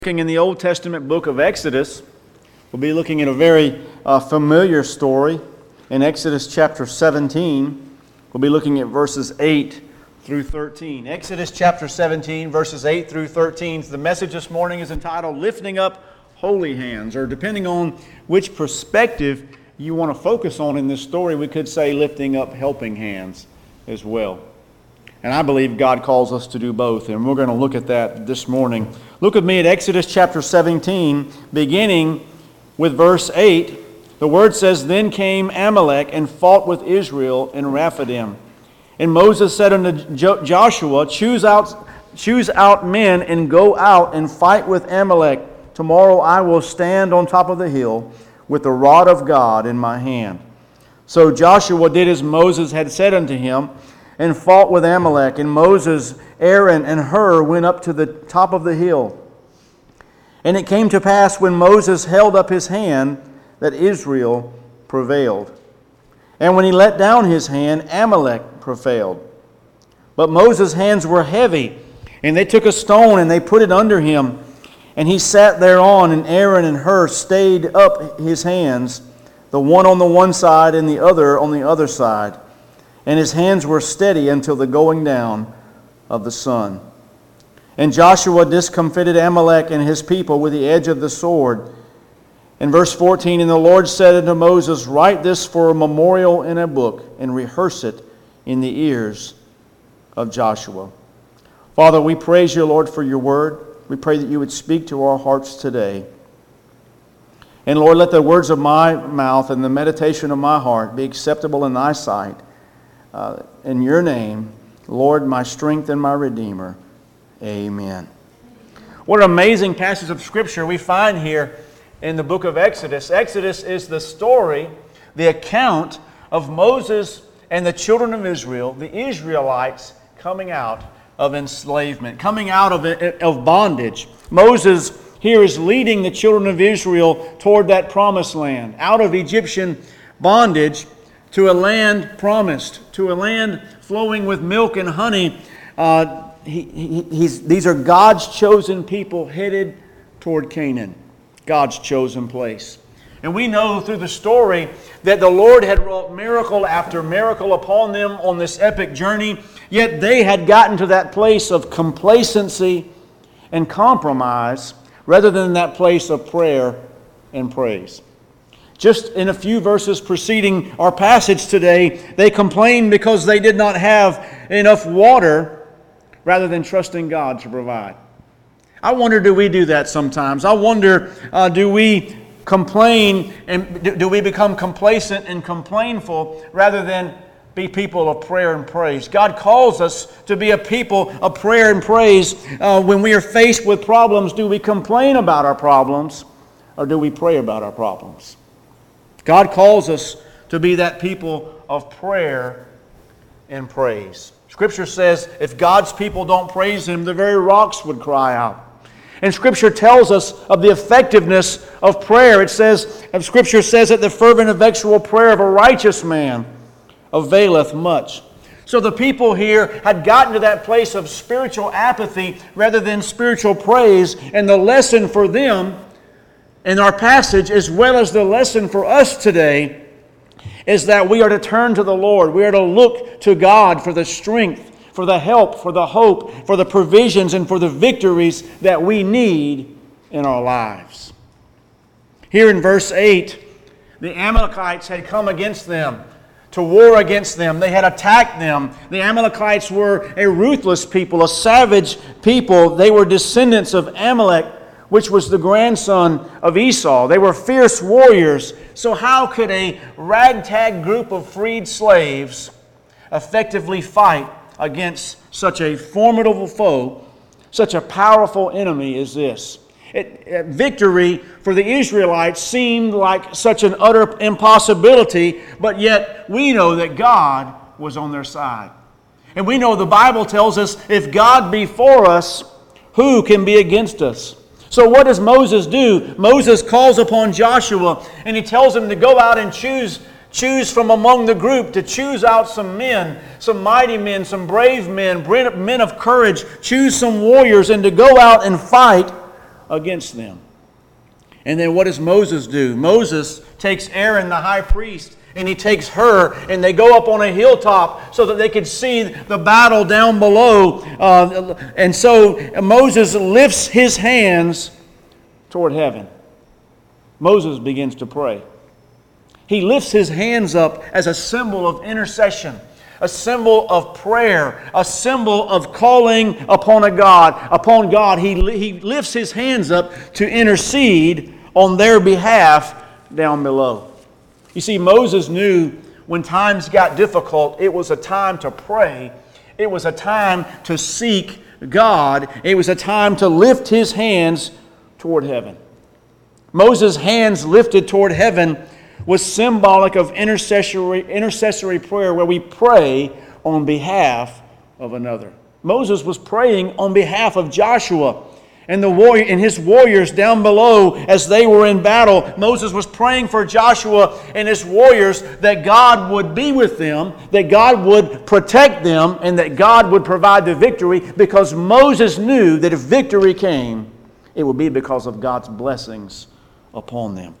Looking in the Old Testament book of Exodus, we'll be looking at a very familiar story in Exodus chapter 17. We'll be looking at verses 8 through 13. Exodus chapter 17, verses 8 through 13. The message this morning is entitled, Lifting Up Holy Hands, or depending on which perspective you want to focus on in this story, we could say lifting up helping hands as well. And I believe God calls us to do both, and we're going to look at that this morning. Look with me at Exodus chapter 17, beginning with verse 8. The word says, Then came Amalek and fought with Israel in Rephidim. And Moses said unto Joshua, Choose out men and go out and fight with Amalek. Tomorrow I will stand on top of the hill with the rod of God in my hand. So Joshua did as Moses had said unto him, and fought with Amalek. And Moses, Aaron, and Hur went up to the top of the hill. And it came to pass when Moses held up his hand that Israel prevailed. And when he let down his hand, Amalek prevailed. But Moses' hands were heavy, and they took a stone and they put it under him. And he sat thereon, and Aaron and Hur stayed up his hands, the one on the one side and the other on the other side. And his hands were steady until the going down of the sun. And Joshua discomfited Amalek and his people with the edge of the sword. In verse 14, And the Lord said unto Moses, Write this for a memorial in a book, and rehearse it in the ears of Joshua. Father, we praise you, Lord, for your word. We pray that you would speak to our hearts today. And Lord, let the words of my mouth and the meditation of my heart be acceptable in thy sight. In your name, Lord, my strength and my Redeemer. Amen. What an amazing passage of Scripture we find here in the book of Exodus. Exodus is the story, the account of Moses and the children of Israel, the Israelites coming out of enslavement, coming out of bondage. Moses here is leading the children of Israel toward that promised land, out of Egyptian bondage, to a land promised, to a land flowing with milk and honey. These are God's chosen people headed toward Canaan, God's chosen place. And we know through the story that the Lord had wrought miracle after miracle upon them on this epic journey, yet they had gotten to that place of complacency and compromise rather than that place of prayer and praise. Just in a few verses preceding our passage today, they complained because they did not have enough water rather than trusting God to provide. I wonder, do we do that sometimes? I wonder, do we complain and do we become complacent and complainful rather than be people of prayer and praise? God calls us to be a people of prayer and praise. When we are faced with problems, do we complain about our problems or do we pray about our problems? God calls us to be that people of prayer and praise. Scripture says if God's people don't praise Him, the very rocks would cry out. And Scripture tells us of the effectiveness of prayer. Scripture says that the fervent effectual prayer of a righteous man availeth much. So the people here had gotten to that place of spiritual apathy rather than spiritual praise, and the lesson for them in our passage, as well as the lesson for us today, is that we are to turn to the Lord. We are to look to God for the strength, for the help, for the hope, for the provisions, and for the victories that we need in our lives. Here in verse 8, the Amalekites had come against them, to war against them. They had attacked them. The Amalekites were a ruthless people, a savage people. They were descendants of Amalek, which was the grandson of Esau. They were fierce warriors. So how could a ragtag group of freed slaves effectively fight against such a formidable foe, such a powerful enemy as this? Victory for the Israelites seemed like such an utter impossibility, but yet we know that God was on their side. And we know the Bible tells us, if God be for us, who can be against us? So what does Moses do? Moses calls upon Joshua and he tells him to go out and choose from among the group, to choose out some men, some mighty men, some brave men, men of courage. Choose some warriors and to go out and fight against them. And then what does Moses do? Moses takes Aaron, the high priest, and he takes Hur, and they go up on a hilltop so that they could see the battle down below. And so Moses lifts his hands toward heaven. Moses begins to pray. He lifts his hands up as a symbol of intercession, a symbol of prayer, a symbol of calling upon God. He lifts his hands up to intercede on their behalf down below. You see, Moses knew when times got difficult, it was a time to pray. It was a time to seek God. It was a time to lift his hands toward heaven. Moses' hands lifted toward heaven was symbolic of intercessory prayer, where we pray on behalf of another. Moses was praying on behalf of Joshua and his warriors down below as they were in battle. Moses was praying for Joshua and his warriors that God would be with them, that God would protect them, and that God would provide the victory, because Moses knew that if victory came, it would be because of God's blessings upon them.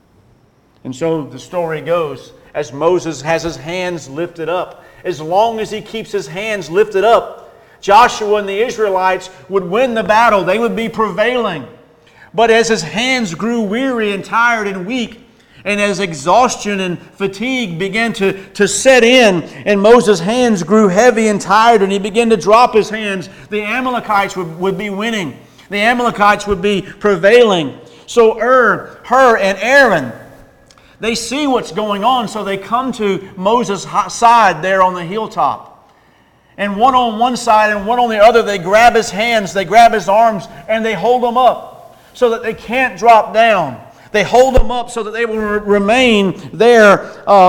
And so the story goes, as Moses has his hands lifted up, as long as he keeps his hands lifted up, Joshua and the Israelites would win the battle. They would be prevailing. But as his hands grew weary and tired and weak, and as exhaustion and fatigue began to set in, and Moses' hands grew heavy and tired, and he began to drop his hands, the Amalekites would be winning. The Amalekites would be prevailing. So Hur and Aaron, they see what's going on, so they come to Moses' side there on the hilltop. And one on one side and one on the other, they grab his hands, they grab his arms, and they hold them up so that they can't drop down. They hold them up so that they will remain there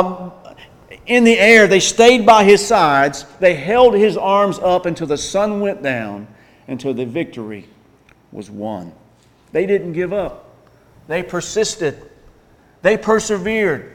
in the air. They stayed by his sides. They held his arms up until the sun went down, until the victory was won. They didn't give up. They persisted. They persevered.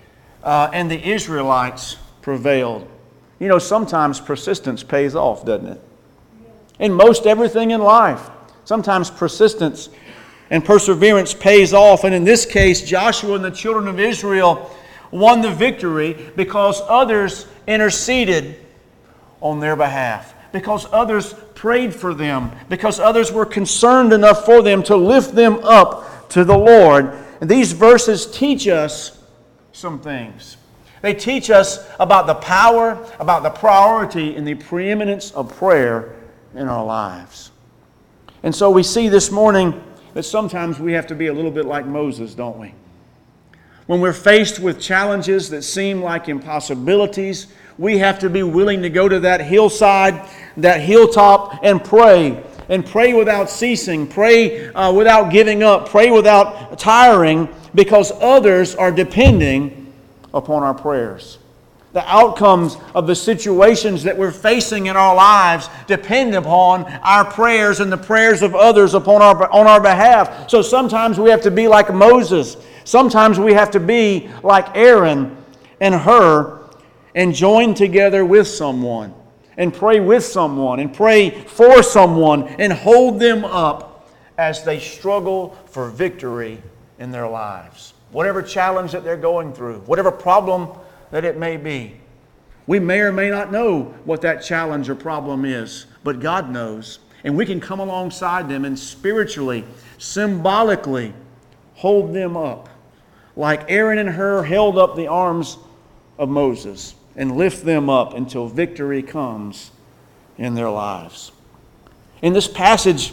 And the Israelites prevailed. You know, sometimes persistence pays off, doesn't it? In most everything in life, sometimes persistence and perseverance pays off. And in this case, Joshua and the children of Israel won the victory because others interceded on their behalf, because others prayed for them, because others were concerned enough for them to lift them up to the Lord. And these verses teach us some things. They teach us about the power, about the priority, and the preeminence of prayer in our lives. And so we see this morning that sometimes we have to be a little bit like Moses, don't we? When we're faced with challenges that seem like impossibilities, we have to be willing to go to that hillside, that hilltop, and pray. And pray without ceasing. Pray without giving up. Pray without tiring, because others are depending upon our prayers. The outcomes of the situations that we're facing in our lives depend upon our prayers and the prayers of others on our behalf. So sometimes we have to be like Moses. Sometimes we have to be like Aaron and Hur and join together with someone and pray with someone and pray for someone and hold them up as they struggle for victory in their lives. Whatever challenge that they're going through, whatever problem that it may be. We may or may not know what that challenge or problem is, but God knows. And we can come alongside them and spiritually, symbolically hold them up, like Aaron and Hur held up the arms of Moses, and lift them up until victory comes in their lives. In this passage,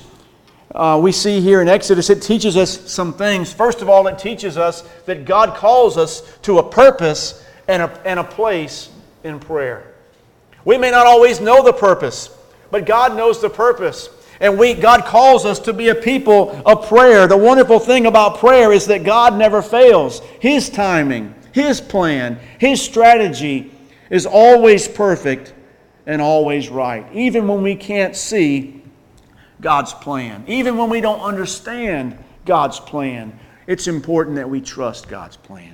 we see here in Exodus, it teaches us some things. First of all, it teaches us that God calls us to a purpose and a place in prayer. We may not always know the purpose, but God knows the purpose. And God calls us to be a people of prayer. The wonderful thing about prayer is that God never fails. His timing, His plan, His strategy is always perfect and always right. Even when we can't see God's plan, even when we don't understand God's plan, it's important that we trust God's plan.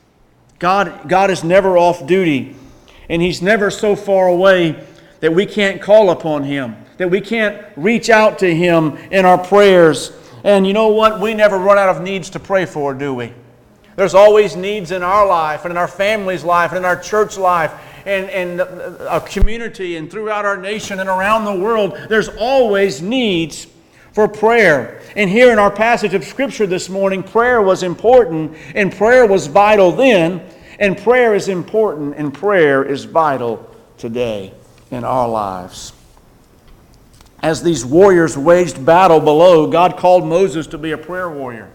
God is never off duty, and He's never so far away that we can't call upon Him, that we can't reach out to Him in our prayers And you know what? We never run out of needs to pray for, do we? There's always needs in our life and in our family's life and in our church life and our community and throughout our nation and around the world. There's always needs for prayer. And here in our passage of Scripture this morning, prayer was important and prayer was vital then, and prayer is important and prayer is vital today in our lives. As these warriors waged battle below, God called Moses to be a prayer warrior.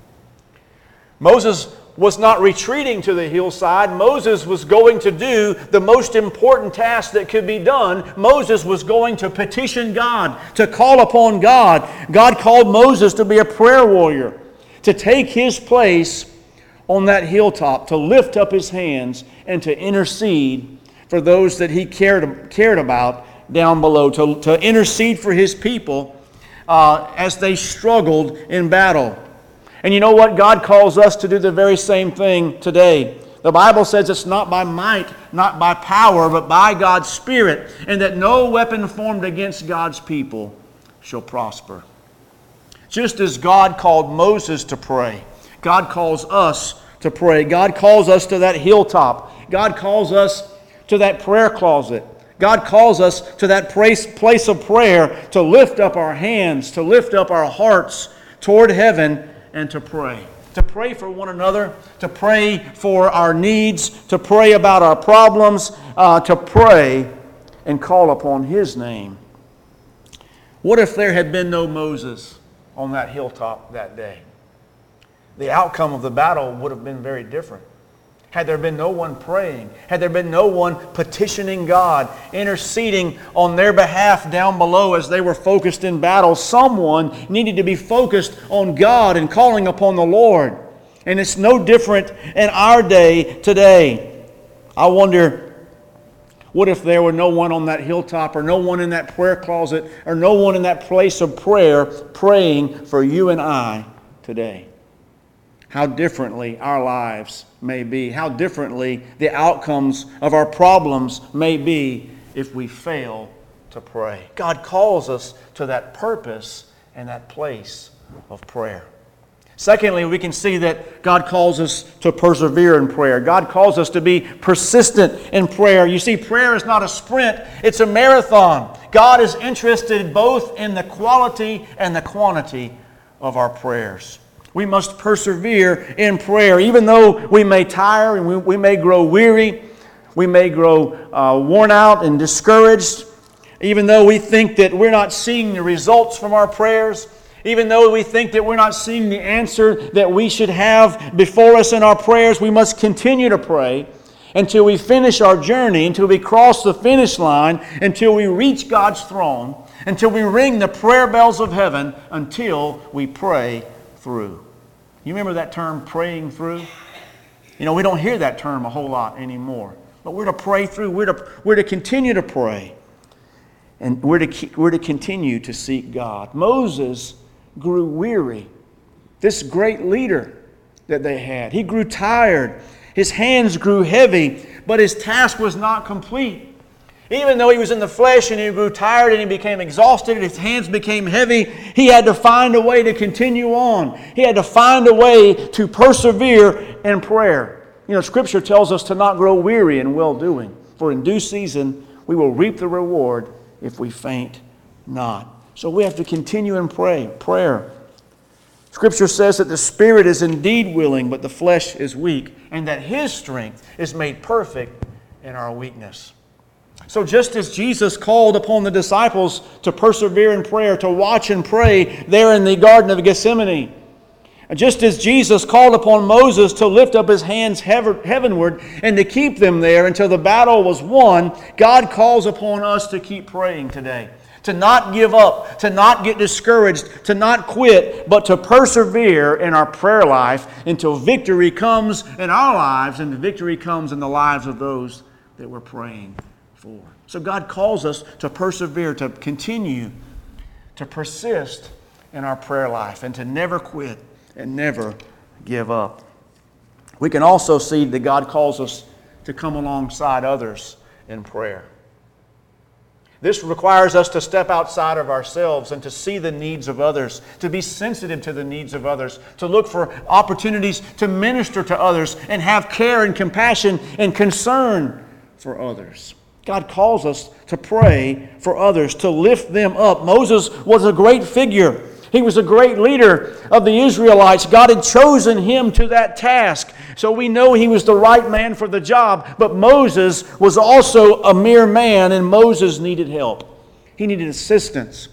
Moses was not retreating to the hillside. Moses was going to do the most important task that could be done. Moses was going to petition God, to call upon God. God called Moses to be a prayer warrior, to take his place on that hilltop, to lift up his hands and to intercede for those that he cared about down below, to intercede for his people as they struggled in battle. And you know what? God calls us to do the very same thing today. The Bible says it's not by might, not by power, but by God's Spirit, and that no weapon formed against God's people shall prosper. Just as God called Moses to pray, God calls us to pray. God calls us to that hilltop. God calls us to that prayer closet. God calls us to that place of prayer to lift up our hands, to lift up our hearts toward heaven, and to pray. To pray for one another, to pray for our needs, to pray about our problems, to pray and call upon His name. What if there had been no Moses on that hilltop that day? The outcome of the battle would have been very different. Had there been no one praying, had there been no one petitioning God, interceding on their behalf down below as they were focused in battle, someone needed to be focused on God and calling upon the Lord. And it's no different in our day today. I wonder, what if there were no one on that hilltop or no one in that prayer closet or no one in that place of prayer praying for you and I today? How differently our lives may be. How differently the outcomes of our problems may be if we fail to pray. God calls us to that purpose and that place of prayer. Secondly, we can see that God calls us to persevere in prayer. God calls us to be persistent in prayer. You see, prayer is not a sprint, it's a marathon. God is interested both in the quality and the quantity of our prayers. We must persevere in prayer. Even though we may tire and we may grow weary, we may grow worn out and discouraged, even though we think that we're not seeing the results from our prayers, even though we think that we're not seeing the answer that we should have before us in our prayers, we must continue to pray until we finish our journey, until we cross the finish line, until we reach God's throne, until we ring the prayer bells of heaven, until we pray through. You remember that term, praying through? You know, we don't hear that term a whole lot anymore. But we're to pray through. We're to continue to pray. And we're to continue to seek God. Moses grew weary. This great leader that they had. He grew tired. His hands grew heavy. But his task was not complete. Even though he was in the flesh and he grew tired and he became exhausted and his hands became heavy, he had to find a way to continue on. He had to find a way to persevere in prayer. You know, Scripture tells us to not grow weary in well-doing. For in due season we will reap the reward if we faint not. So we have to continue in prayer. Scripture says that the spirit is indeed willing, but the flesh is weak, and that His strength is made perfect in our weakness. So just as Jesus called upon the disciples to persevere in prayer, to watch and pray there in the Garden of Gethsemane, just as Jesus called upon Moses to lift up his hands heavenward and to keep them there until the battle was won, God calls upon us to keep praying today. To not give up, to not get discouraged, to not quit, but to persevere in our prayer life until victory comes in our lives and the victory comes in the lives of those that we're praying for. So God calls us to persevere, to continue, to persist in our prayer life and to never quit and never give up. We can also see that God calls us to come alongside others in prayer. This requires us to step outside of ourselves and to see the needs of others, to be sensitive to the needs of others, to look for opportunities to minister to others and have care and compassion and concern for others. God calls us to pray for others, to lift them up. Moses was a great figure. He was a great leader of the Israelites. God had chosen him to that task. So we know he was the right man for the job. But Moses was also a mere man, and Moses needed help. He needed assistance.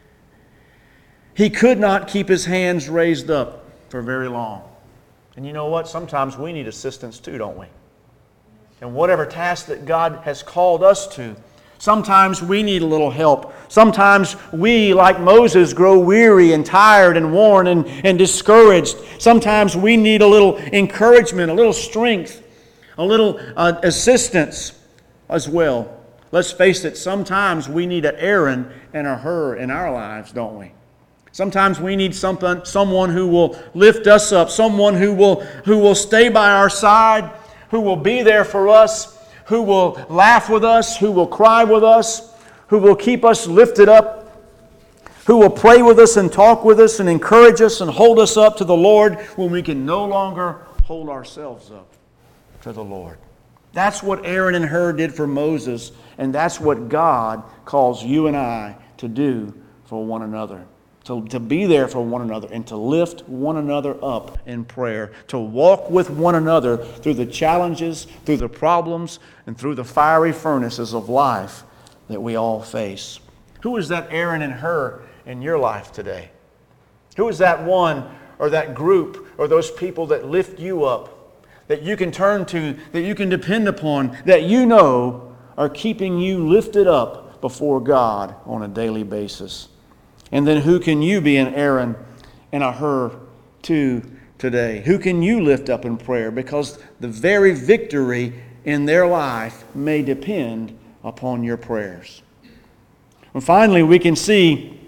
He could not keep his hands raised up for very long. And you know what? Sometimes we need assistance too, don't we? And whatever task that God has called us to, sometimes we need a little help. Sometimes we, like Moses, grow weary and tired and worn and discouraged. Sometimes we need a little encouragement, a little strength, a little assistance as well. Let's face it, sometimes we need an Aaron and a Hur in our lives, don't we? Sometimes we need someone who will lift us up, someone who will stay by our side, who will be there for us, who will laugh with us, who will cry with us, who will keep us lifted up, who will pray with us and talk with us and encourage us and hold us up to the Lord when we can no longer hold ourselves up to the Lord. That's what Aaron and Hur did for Moses, and that's what God calls you and I to do for one another. To be there for one another and to lift one another up in prayer, to walk with one another through the challenges, through the problems, and through the fiery furnaces of life that we all face. Who is that Aaron and Hur in your life today? Who is that one or that group or those people that lift you up, that you can turn to, that you can depend upon, that you know are keeping you lifted up before God on a daily basis? And then who can you be an Aaron and a Hur to today? Who can you lift up in prayer? Because the very victory in their life may depend upon your prayers. And finally, we can see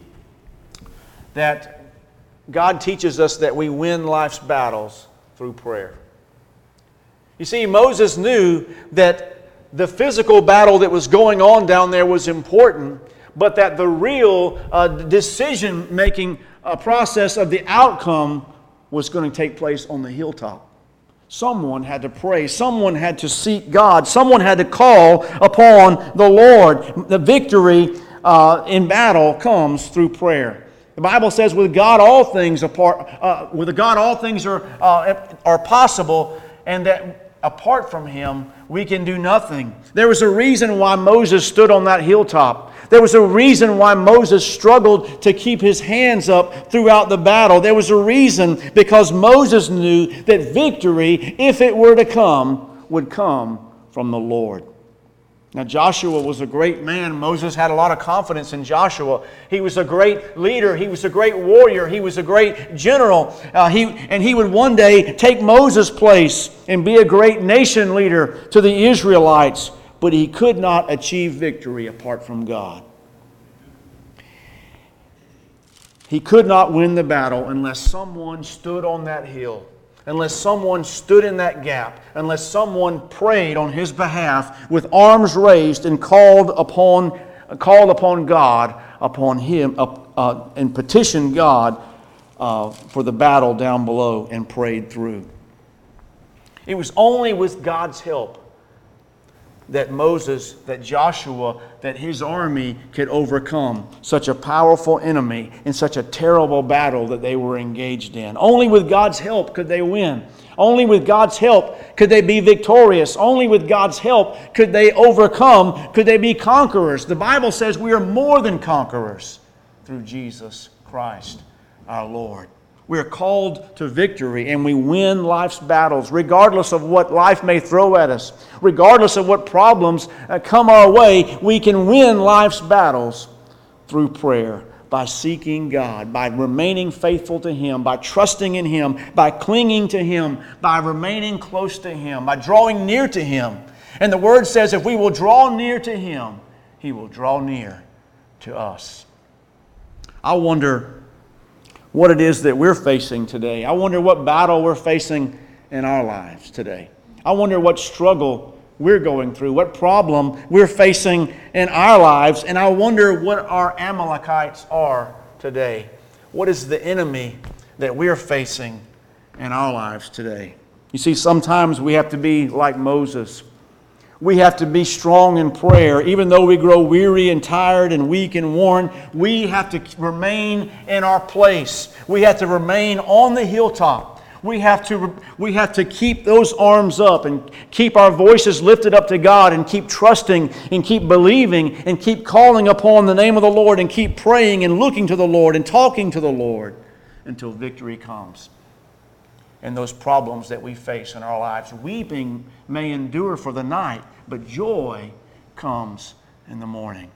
that God teaches us that we win life's battles through prayer. You see, Moses knew that the physical battle that was going on down there was important, but that the real decision-making process of the outcome was going to take place on the hilltop. Someone had to pray. Someone had to seek God. Someone had to call upon the Lord. The victory in battle comes through prayer. The Bible says, "With God all things are possible," and that apart from Him we can do nothing. There was a reason why Moses stood on that hilltop. There was a reason why Moses struggled to keep his hands up throughout the battle. There was a reason, because Moses knew that victory, if it were to come, would come from the Lord. Now, Joshua was a great man. Moses had a lot of confidence in Joshua. He was a great leader. He was a great warrior. He was a great general. He would one day take Moses' place and be a great nation leader to the Israelites. But he could not achieve victory apart from God. He could not win the battle unless someone stood on that hill, unless someone stood in that gap, unless someone prayed on his behalf with arms raised and called upon God, upon him, and petitioned God for the battle down below and prayed through. It was only with God's help that Moses, that Joshua, that his army could overcome such a powerful enemy in such a terrible battle that they were engaged in. Only with God's help could they win. Only with God's help could they be victorious. Only with God's help could they overcome, could they be conquerors. The Bible says we are more than conquerors through Jesus Christ our Lord. We are called to victory, and we win life's battles regardless of what life may throw at us. Regardless of what problems come our way, we can win life's battles through prayer, by seeking God, by remaining faithful to Him, by trusting in Him, by clinging to Him, by remaining close to Him, by drawing near to Him. And the Word says if we will draw near to Him, He will draw near to us. I wonder what it is that we're facing today. I wonder what battle we're facing in our lives today. I wonder what struggle we're going through, what problem we're facing in our lives. And I wonder what our Amalekites are today. What is the enemy that we're facing in our lives today? You see, sometimes we have to be like Moses. We have to be strong in prayer. Even though we grow weary and tired and weak and worn, we have to remain in our place. We have to remain on the hilltop. We have to keep those arms up and keep our voices lifted up to God and keep trusting and keep believing and keep calling upon the name of the Lord and keep praying and looking to the Lord and talking to the Lord until victory comes. And those problems that we face in our lives, weeping may endure for the night, but joy comes in the morning.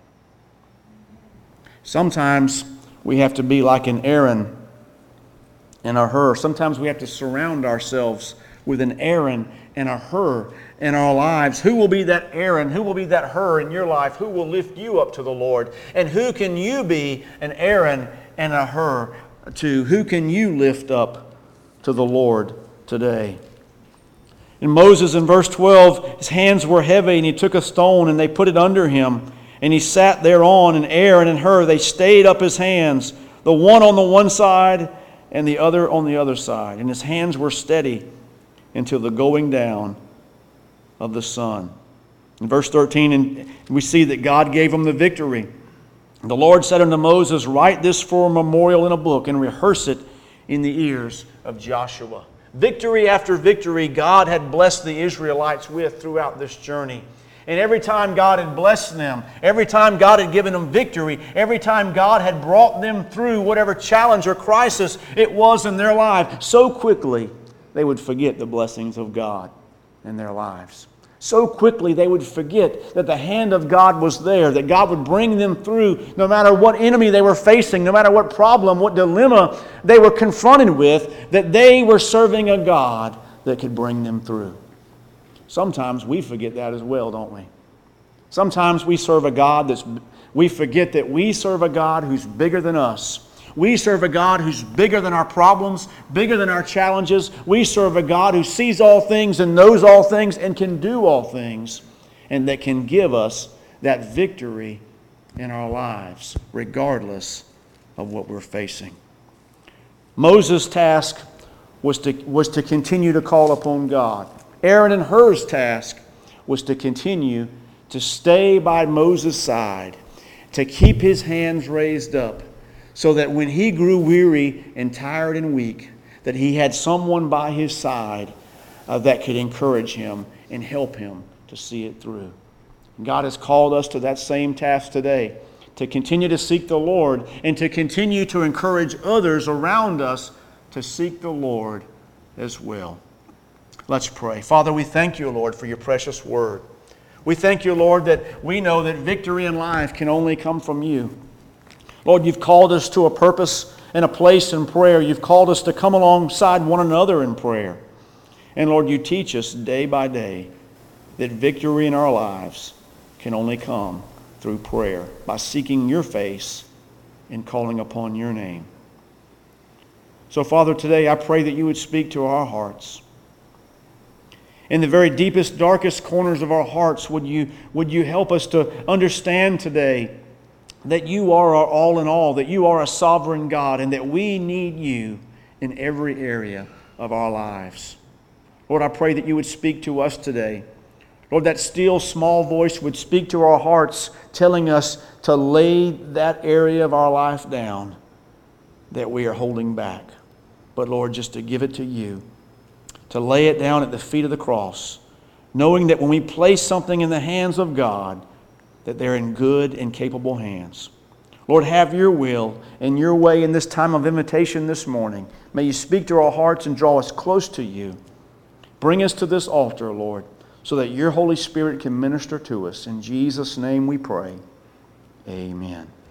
Sometimes we have to be like an Aaron and a Hur. Sometimes we have to surround ourselves with an Aaron and a Hur in our lives. Who will be that Aaron? Who will be that Hur in your life? Who will lift you up to the Lord? And who can you be an Aaron and a Hur to? Who can you lift up to the Lord today? And Moses in verse 12, his hands were heavy, and he took a stone and they put it under him, and he sat thereon, and Aaron and Hur, they stayed up his hands, the one on the one side and the other on the other side. And his hands were steady until the going down of the sun. In verse 13, and we see that God gave him the victory. And the Lord said unto Moses, write this for a memorial in a book, and rehearse it in the ears of Joshua. Victory after victory God had blessed the Israelites with throughout this journey. And every time God had blessed them, every time God had given them victory, every time God had brought them through whatever challenge or crisis it was in their life, so quickly they would forget the blessings of God in their lives. So quickly they would forget that the hand of God was there, that God would bring them through no matter what enemy they were facing, no matter what problem, what dilemma they were confronted with, that they were serving a God that could bring them through. Sometimes we forget that as well, don't we? Sometimes we serve a God we forget that we serve a God who's bigger than us. We serve a God who's bigger than our problems, bigger than our challenges. We serve a God who sees all things and knows all things and can do all things, and that can give us that victory in our lives, regardless of what we're facing. Moses' task was to continue to call upon God. Aaron and Hur's task was to continue to stay by Moses' side, to keep his hands raised up, so that when he grew weary and tired and weak, that he had someone by his side that could encourage him and help him to see it through. God has called us to that same task today, to continue to seek the Lord and to continue to encourage others around us to seek the Lord as well. Let's pray. Father, we thank you, Lord, for your precious word. We thank you, Lord, that we know that victory in life can only come from you. Lord, you've called us to a purpose and a place in prayer. You've called us to come alongside one another in prayer. And Lord, you teach us day by day that victory in our lives can only come through prayer, by seeking your face and calling upon your name. So, Father, today I pray that you would speak to our hearts. In the very deepest, darkest corners of our hearts, would you help us to understand today that you are our all in all, that you are a sovereign God, and that we need you in every area of our lives. Lord, I pray that you would speak to us today. Lord, that still small voice would speak to our hearts, telling us to lay that area of our life down that we are holding back. But Lord, just to give it to you, to lay it down at the feet of the cross, knowing that when we place something in the hands of God, that they're in good and capable hands. Lord, have your will and your way in this time of invitation this morning. May you speak to our hearts and draw us close to you. Bring us to this altar, Lord, so that your Holy Spirit can minister to us. In Jesus' name we pray. Amen.